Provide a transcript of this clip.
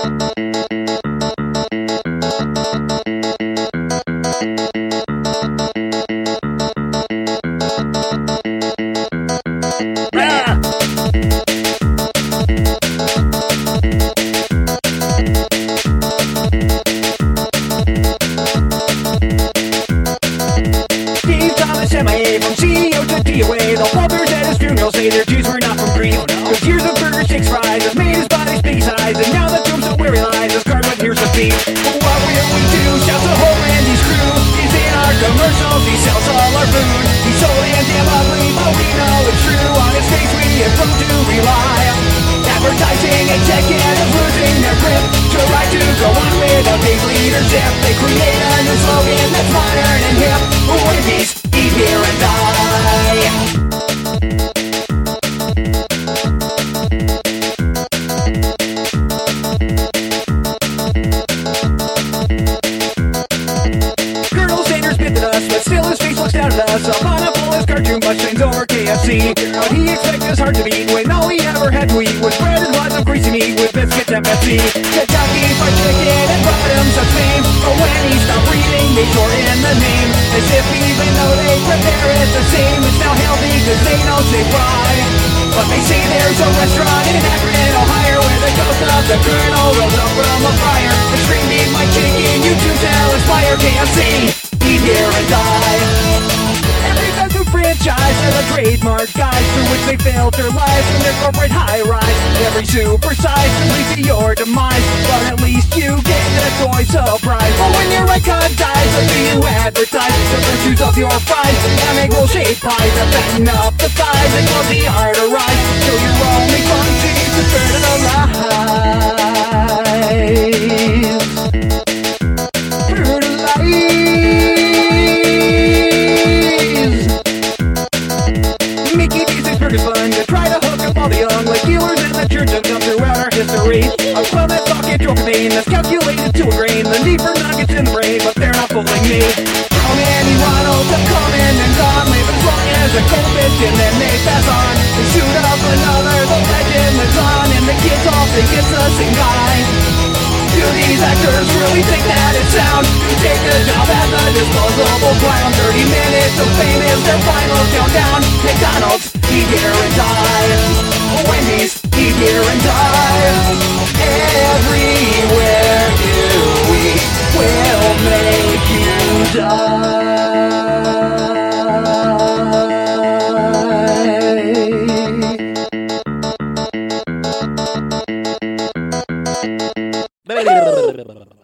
From CEO to DOA, the fathers at his funeral say their Jews were not from Greece. With years of burgers, steaks, fries, has made his body speak size, and now the tomb so where he lies, his card went, here's the beat. But what will we do? Shouts the whole Randy's crew. He's in our commercials, he sells all our food. He's so damn ugly, but we know it's true. On his face we have come to rely. Advertising and tech is losing their grip. Try to go on without big leadership. They create a new slogan that's modern and hip. Wendy's, eat here and die. Colonel Sanders bit at us, but still his face looks down at us. A pineapple is cartoon bus trains over KFC. How'd he expect his heart to beat when all he ever had to eat was bread and lots of greasy meat with biscuits and Pepsi? Kentucky Fried Chicken and brought him some fame, but when he stopped breathing, they tore in the name. As if even though they prepare it the same, it's now healthy cause they don't say fry. But they say there's a restaurant in Akron, Ohio, where the ghost of the Colonel rose up from a fire. The screaming my chicken, you too shall aspire. KFC, eat here and die. Every fast food franchise has a trademark guide through which they filter lies from their corporate high-rise. Every supersize can lead to your demise, but at least you get a toy surprise. But when your icon dies, what do you advertise? The virtues of your fries, and egg roll shaped pies that fatten up the thighs and cause the arteries, till your only function is to fertilize. Mickey D's burgers fun to try to hook up all the young, like dealers in the church have come throughout our history. A club that thought get drunk pain that's calculated to a grain. The need for nuggets in the brain, but they're not fooling me. How many Ronalds have come in and gone, live as long as a cold bitch and then they pass on. They shoot up another, the legend lives on, and the kids all think it's the same guy. Do these actors really think that it's sound to take a job as a disposable clown? 30 minutes of fame is their final countdown. McDonald's, eat here and die. Wendy's, eat here and die. Everywhere you eat will make you die.